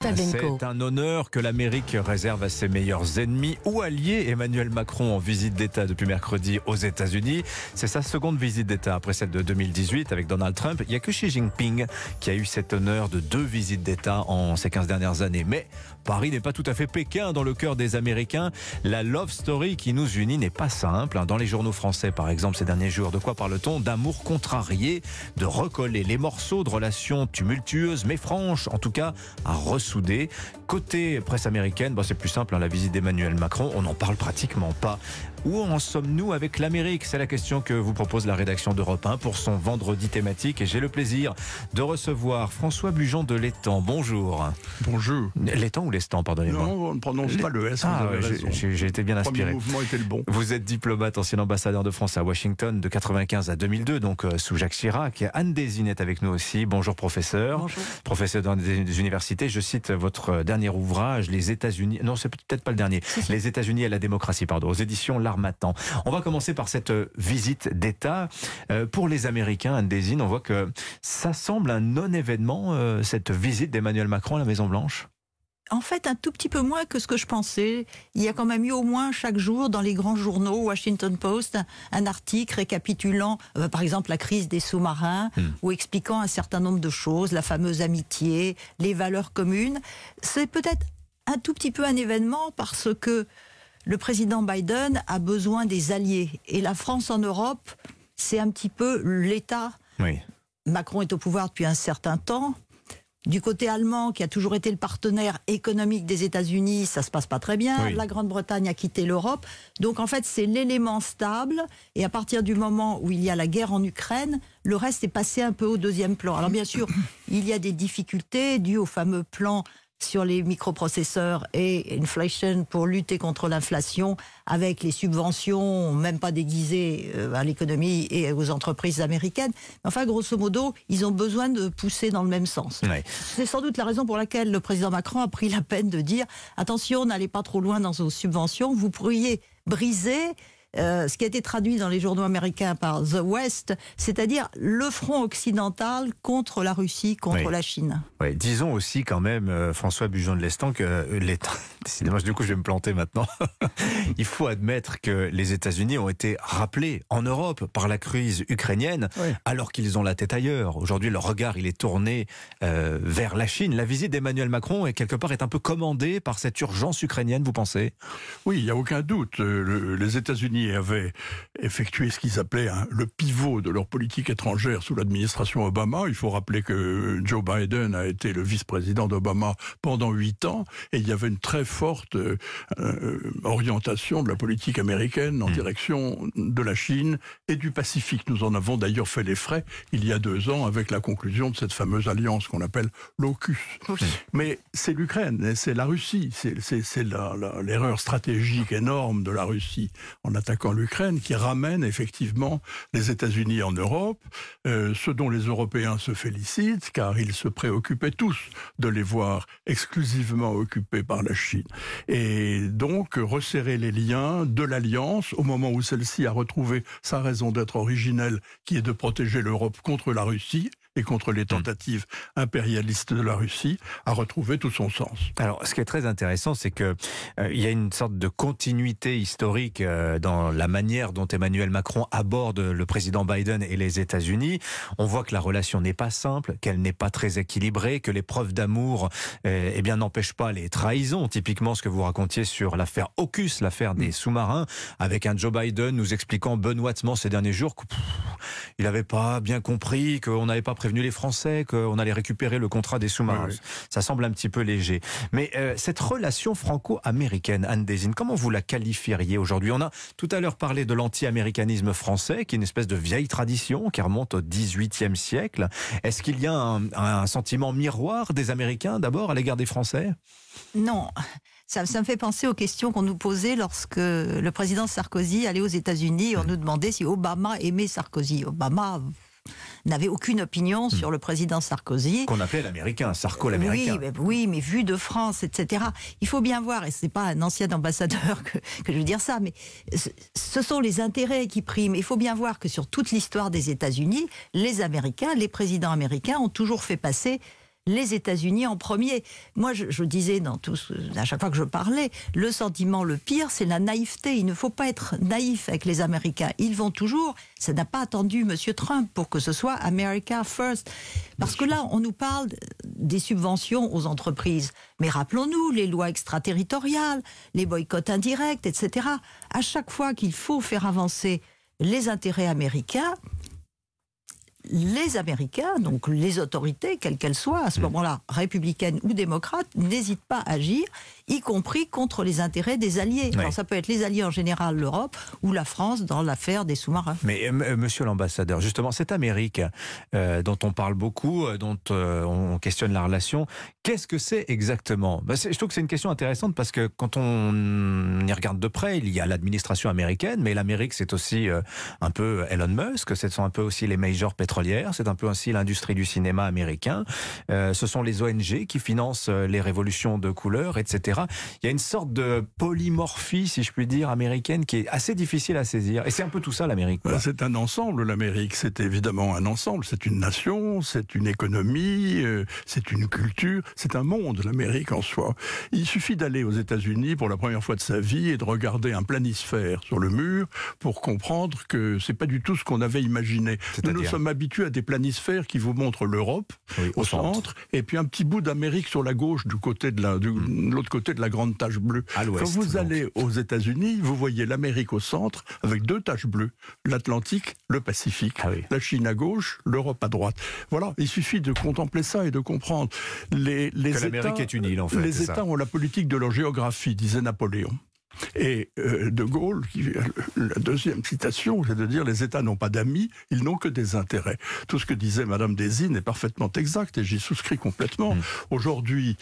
C'est un honneur que l'Amérique réserve à ses meilleurs ennemis ou alliés. Emmanuel Macron en visite d'État depuis mercredi aux États-Unis. C'est sa seconde visite d'État après celle de 2018 avec Donald Trump. Il n'y a que Xi Jinping qui a eu cet honneur de 2 visites d'État en ces 15 dernières années. Mais Paris n'est pas tout à fait Pékin dans le cœur des Américains. La love story qui nous unit n'est pas simple. Dans les journaux français, par exemple, ces derniers jours, de quoi parle-t-on? D'amour contrarié, de recoller les morceaux, de relations tumultueuses mais franches, en tout cas à ressouder. Côté presse américaine, c'est plus simple, la visite d'Emmanuel Macron, on n'en parle pratiquement pas. Où en sommes-nous avec l'Amérique? C'est la question que vous propose la rédaction d'Europe 1 pour son vendredi thématique. Et j'ai le plaisir de recevoir François Bujon de l'Étang. Bonjour. Bonjour. L'Étang ou l'Estan, pardonnez-moi. Non, on ne prononce pas le S. J'ai été bien inspiré. Le premier mouvement était le bon. Vous êtes diplomate, ancien ambassadeur de France à Washington de 95 à 2002, donc sous Jacques Chirac. Anne Désine est avec nous aussi. Bonjour professeur. Bonjour. Professeur dans des universités. Je cite votre dernier ouvrage, Les États-Unis. Non, c'est peut-être pas le dernier. Les États-Unis et la démocratie, aux éditions L'Harmattan. On va commencer par cette visite d'État. Pour les Américains, Anne Désine, on voit que ça semble un non-événement, cette visite d'Emmanuel Macron à la Maison-Blanche. En fait, un tout petit peu moins que ce que je pensais. Il y a quand même eu au moins chaque jour dans les grands journaux, Washington Post, un article récapitulant, par exemple, la crise des sous-marins ou expliquant un certain nombre de choses, la fameuse amitié, les valeurs communes. C'est peut-être un tout petit peu un événement parce que le président Biden a besoin des alliés. Et la France en Europe, c'est un petit peu l'État. Oui. Macron est au pouvoir depuis un certain temps. Du côté allemand, qui a toujours été le partenaire économique des États-Unis, ça se passe pas très bien. Oui. La Grande-Bretagne a quitté l'Europe. Donc en fait, c'est l'élément stable. Et à partir du moment où il y a la guerre en Ukraine, le reste est passé un peu au deuxième plan. Alors bien sûr, il y a des difficultés dues au fameux plan sur les microprocesseurs et inflation pour lutter contre l'inflation avec les subventions, même pas déguisées à l'économie et aux entreprises américaines. Enfin, grosso modo, ils ont besoin de pousser dans le même sens. Oui. C'est sans doute la raison pour laquelle le président Macron a pris la peine de dire « Attention, n'allez pas trop loin dans vos subventions, vous pourriez briser » ce qui a été traduit dans les journaux américains par The West, c'est-à-dire le front occidental contre la Russie, contre la Chine. Oui, disons aussi quand même, François Bujon de l'Estan, que l'État... Décidément, du coup, je vais me planter maintenant. Il faut admettre que les États-Unis ont été rappelés en Europe par la crise ukrainienne, alors qu'ils ont la tête ailleurs. Aujourd'hui, leur regard, il est tourné vers la Chine. La visite d'Emmanuel Macron, quelque part, est un peu commandée par cette urgence ukrainienne, vous pensez? Oui, il n'y a aucun doute. Les États-Unis avaient effectué ce qu'ils appelaient le pivot de leur politique étrangère sous l'administration Obama. Il faut rappeler que Joe Biden a été le vice-président d'Obama pendant 8 ans et il y avait une très forte orientation de la politique américaine en direction de la Chine et du Pacifique. Nous en avons d'ailleurs fait les frais il y a 2 ans avec la conclusion de cette fameuse alliance qu'on appelle l'AUKUS. Mais c'est l'Ukraine et c'est la Russie. C'est l'erreur stratégique énorme de la Russie en attaquant l'Ukraine qui ramène effectivement les États-Unis en Europe, ce dont les Européens se félicitent car ils se préoccupaient tous de les voir exclusivement occupés par la Chine. Et donc resserrer les liens de l'Alliance au moment où celle-ci a retrouvé sa raison d'être originelle qui est de protéger l'Europe contre la Russie et contre les tentatives impérialistes de la Russie, a retrouvé tout son sens. Alors, ce qui est très intéressant, c'est que il y a une sorte de continuité historique dans la manière dont Emmanuel Macron aborde le président Biden et les États-Unis. On voit que la relation n'est pas simple, qu'elle n'est pas très équilibrée, que les preuves d'amour n'empêchent pas les trahisons. Typiquement, ce que vous racontiez sur l'affaire AUKUS, l'affaire des sous-marins, avec un Joe Biden nous expliquant benoîtement ces derniers jours qu'il n'avait pas bien compris, qu'on n'avait pas prévenu les Français, qu'on allait récupérer le contrat des sous-marins. Oui. Ça semble un petit peu léger. Mais cette relation franco-américaine, Anne Désine, comment vous la qualifieriez aujourd'hui? On a tout à l'heure parlé de l'anti-américanisme français, qui est une espèce de vieille tradition qui remonte au XVIIIe siècle. Est-ce qu'il y a un sentiment miroir des Américains d'abord à l'égard des Français? Non. Ça me fait penser aux questions qu'on nous posait lorsque le président Sarkozy allait aux États-Unis. On nous demandait si Obama aimait Sarkozy. Obama n'avait aucune opinion sur le président Sarkozy. Qu'on appelait l'américain, Sarko l'américain. Oui, mais vu de France, etc. Il faut bien voir, et ce n'est pas un ancien ambassadeur que je veux dire ça, mais ce sont les intérêts qui priment. Il faut bien voir que sur toute l'histoire des États-Unis, les Américains, les présidents américains ont toujours fait passer les États-Unis en premier. Moi, je disais à chaque fois que je parlais, le sentiment le pire, c'est la naïveté. Il ne faut pas être naïf avec les Américains. Ils vont toujours, ça n'a pas attendu M. Trump pour que ce soit America First. Parce que là, on nous parle des subventions aux entreprises. Mais rappelons-nous, les lois extraterritoriales, les boycotts indirects, etc. À chaque fois qu'il faut faire avancer les intérêts américains, les Américains, donc les autorités, quelles qu'elles soient, à ce moment-là, républicaines ou démocrates, n'hésitent pas à agir, y compris contre les intérêts des alliés. Alors ça peut être les alliés en général, l'Europe, ou la France dans l'affaire des sous-marins. Mais monsieur l'ambassadeur, justement, cette Amérique dont on parle beaucoup, dont on questionne la relation, qu'est-ce que c'est exactement ? Je trouve que c'est une question intéressante parce que quand on y regarde de près, il y a l'administration américaine, mais l'Amérique c'est aussi un peu Elon Musk, ce sont un peu aussi les majors pétrolières, c'est un peu aussi l'industrie du cinéma américain, ce sont les ONG qui financent les révolutions de couleur, etc. Il y a une sorte de polymorphie, si je puis dire, américaine qui est assez difficile à saisir. Et c'est un peu tout ça l'Amérique. C'est un ensemble, l'Amérique. C'est évidemment un ensemble. C'est une nation, c'est une économie, c'est une culture, c'est un monde, l'Amérique en soi. Il suffit d'aller aux États-Unis pour la première fois de sa vie et de regarder un planisphère sur le mur pour comprendre que c'est pas du tout ce qu'on avait imaginé. Nous sommes habitués à des planisphères qui vous montrent l'Europe au centre et puis un petit bout d'Amérique sur la gauche de l'autre côté de la grande tache bleue. Quand vous allez aux États-Unis, vous voyez l'Amérique au centre avec deux taches bleues, l'Atlantique, le Pacifique, la Chine à gauche, l'Europe à droite. Voilà, il suffit de contempler ça et de comprendre. L'Amérique est une île, en fait. Les États ont la politique de leur géographie, disait Napoléon. Et De Gaulle, la deuxième citation, c'est de dire les États n'ont pas d'amis, ils n'ont que des intérêts. Tout ce que disait Madame Desine est parfaitement exact et j'y souscris complètement. Aujourd'hui,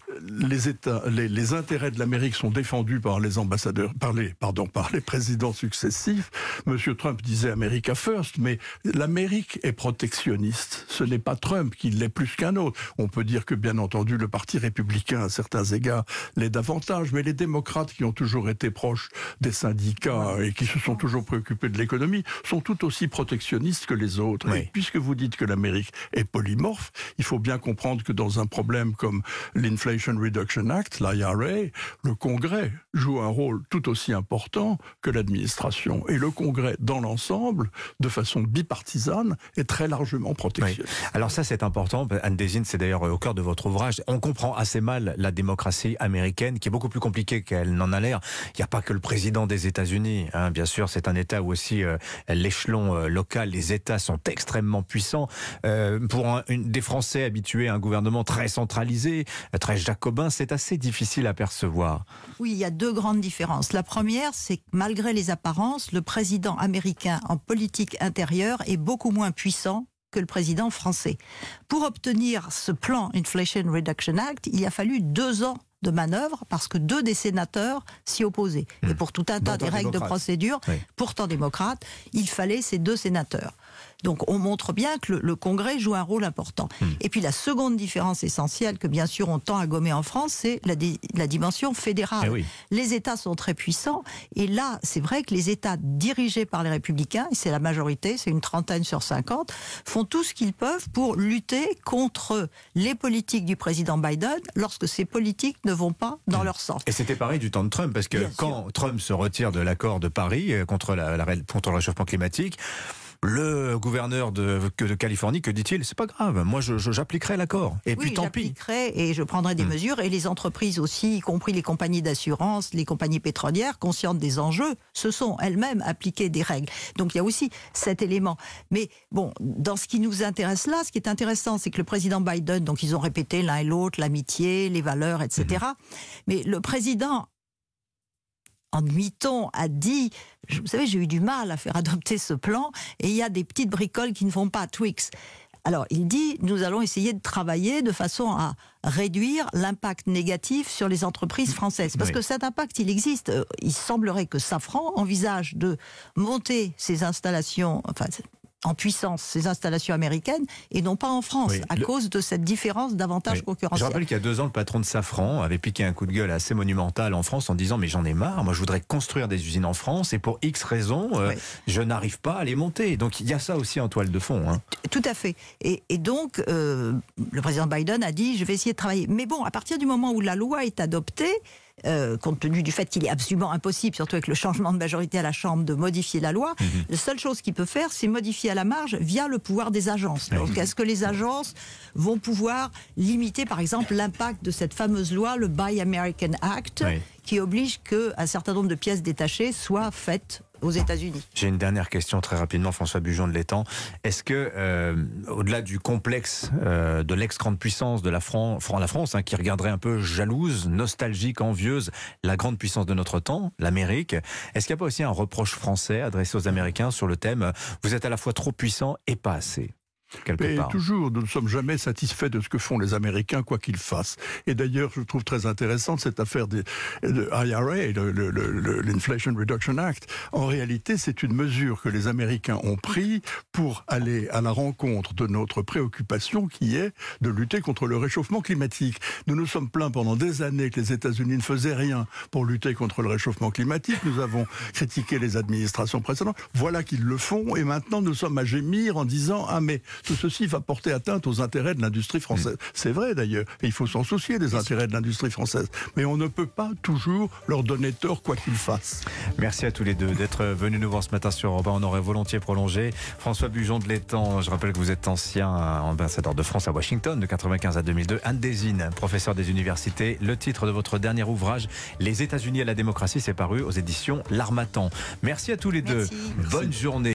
les intérêts de l'Amérique sont défendus par les ambassadeurs, par les présidents successifs. Monsieur Trump disait America First, mais l'Amérique est protectionniste. Ce n'est pas Trump qui l'est plus qu'un autre. On peut dire que, bien entendu, le Parti républicain, à certains égards, l'est davantage, mais les démocrates qui ont toujours été proches des syndicats et qui se sont toujours préoccupés de l'économie sont tout aussi protectionnistes que les autres. Et puisque vous dites que l'Amérique est polymorphe, il faut bien comprendre que dans un problème comme l'Inflation Reduction Act, l'IRA, le Congrès joue un rôle tout aussi important que l'administration. Et le Congrès, dans l'ensemble, de façon bipartisane, est très largement protectionniste. Oui. Alors ça, c'est important. Anne Desine, c'est d'ailleurs au cœur de votre ouvrage. On comprend assez mal la démocratie américaine, qui est beaucoup plus compliquée qu'elle n'en a l'air. Il n'y a pas que le président des États-Unis. Bien sûr, c'est un État où aussi l'échelon local, les États sont extrêmement puissants. Pour des Français habitués à un gouvernement très centralisé, très jacobin, c'est assez difficile à percevoir. Oui, il y a deux grandes différences. La première, c'est que malgré les apparences, le président américain en politique intérieure est beaucoup moins puissant que le président français. Pour obtenir ce plan Inflation Reduction Act, il a fallu 2 ans de manœuvre parce que 2 des sénateurs s'y opposaient. Et pour tout un tas de règles de procédure, pourtant démocrates, il fallait ces 2 sénateurs. Donc on montre bien que le Congrès joue un rôle important. Et puis la seconde différence essentielle que bien sûr on tend à gommer en France, c'est la dimension fédérale. Les États sont très puissants et là c'est vrai que les États dirigés par les républicains, et c'est la majorité, c'est une 30aine sur 50, font tout ce qu'ils peuvent pour lutter contre les politiques du président Biden lorsque ces politiques ne vont pas dans leur sens. Et c'était pareil du temps de Trump, parce que quand Trump se retire de l'accord de Paris contre le réchauffement climatique, le gouverneur de Californie, que dit-il ? C'est pas grave, moi j'appliquerai l'accord. Et puis tant pis. J'appliquerai et je prendrai des mesures. Et les entreprises aussi, y compris les compagnies d'assurance, les compagnies pétrolières, conscientes des enjeux, se sont elles-mêmes appliquées des règles. Donc il y a aussi cet élément. Mais bon, dans ce qui nous intéresse là, ce qui est intéressant, c'est que le président Biden, donc ils ont répété l'un et l'autre l'amitié, les valeurs, etc. Mais le président, en demi-ton, a dit, vous savez, j'ai eu du mal à faire adopter ce plan et il y a des petites bricoles qui ne font pas Twix. Alors, il dit, nous allons essayer de travailler de façon à réduire l'impact négatif sur les entreprises françaises. Parce que cet impact, il existe. Il semblerait que Safran envisage de monter ses installations, enfin, en puissance ces installations américaines et non pas en France, à cause de cette différence d'avantages concurrentiels. Je rappelle qu'il y a 2 ans, le patron de Safran avait piqué un coup de gueule assez monumental en France en disant mais j'en ai marre, moi je voudrais construire des usines en France et pour X raisons, je n'arrive pas à les monter. Donc il y a ça aussi en toile de fond. Hein. Tout à fait. Et donc le président Biden a dit je vais essayer de travailler. Mais bon, à partir du moment où la loi est adoptée, compte tenu du fait qu'il est absolument impossible, surtout avec le changement de majorité à la Chambre, de modifier la loi, la seule chose qu'il peut faire, c'est modifier à la marge via le pouvoir des agences. Donc, est-ce que les agences vont pouvoir limiter, par exemple, l'impact de cette fameuse loi, le Buy American Act, qui oblige qu'un certain nombre de pièces détachées soient faites aux États-Unis. J'ai une dernière question très rapidement, François Bujon de l'Étang. Est-ce que, au-delà du complexe de l'ex-grande puissance de la France, qui regarderait un peu jalouse, nostalgique, envieuse, la grande puissance de notre temps, l'Amérique, est-ce qu'il n'y a pas aussi un reproche français adressé aux Américains sur le thème « vous êtes à la fois trop puissant et pas assez » ? Mais toujours, nous ne sommes jamais satisfaits de ce que font les Américains, quoi qu'ils fassent. Et d'ailleurs, je trouve très intéressante cette affaire de IRA, l'Inflation Reduction Act. En réalité, c'est une mesure que les Américains ont prise pour aller à la rencontre de notre préoccupation qui est de lutter contre le réchauffement climatique. Nous nous sommes plaints pendant des années que les États-Unis ne faisaient rien pour lutter contre le réchauffement climatique. Nous avons critiqué les administrations précédentes. Voilà qu'ils le font et maintenant nous sommes à gémir en disant « Ah mais tout ceci va porter atteinte aux intérêts de l'industrie française. » C'est vrai d'ailleurs, et il faut s'en soucier des intérêts de l'industrie française. Mais on ne peut pas toujours leur donner tort quoi qu'ils fassent. Merci à tous les deux d'être venus nous voir ce matin sur Europe 1. On aurait volontiers prolongé. François Bujon de l'Étang, je rappelle que vous êtes ancien ambassadeur de France à Washington de 1995 à 2002. Anne Désine, professeur des universités. Le titre de votre dernier ouvrage, Les États-Unis à la démocratie, c'est paru aux éditions L'Harmattan. Merci à tous les deux. Bonne journée.